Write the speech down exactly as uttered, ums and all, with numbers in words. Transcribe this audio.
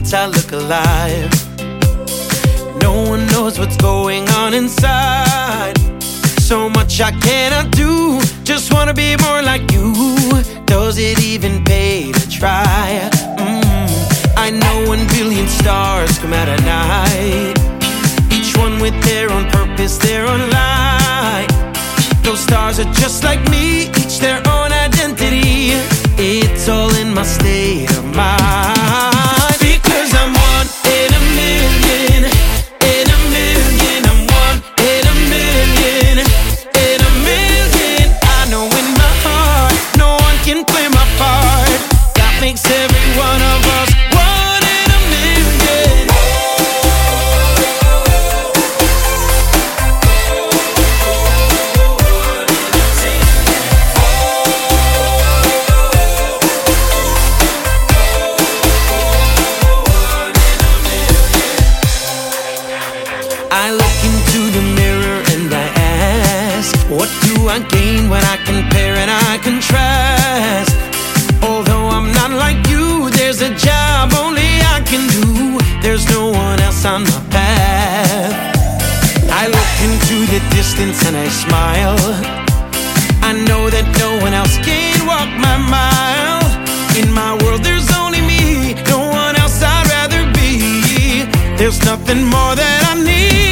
minutes I look alive. No one knows what's going on inside. So much I cannot do. Just wanna be more like you. Does it even pay to try? Mm. I know one billion stars come out at night, each one with their own purpose, their own light. Those stars are just like me, each their own identity. It's all in my state of mind. Because I'm one in a million, in a million. I'm one in a million, in a million. I know in my heart, no one can play my part. That makes every one of us one in a million. I look into the mirror and I ask, what do I gain when I compare and I contrast? Although I'm not like you, there's a job only I can do. There's no one else on my path. I look into the distance and I smile. I know that no one else can walk my mile. In my world there's only me, no one else I'd rather be. There's nothing more that I need.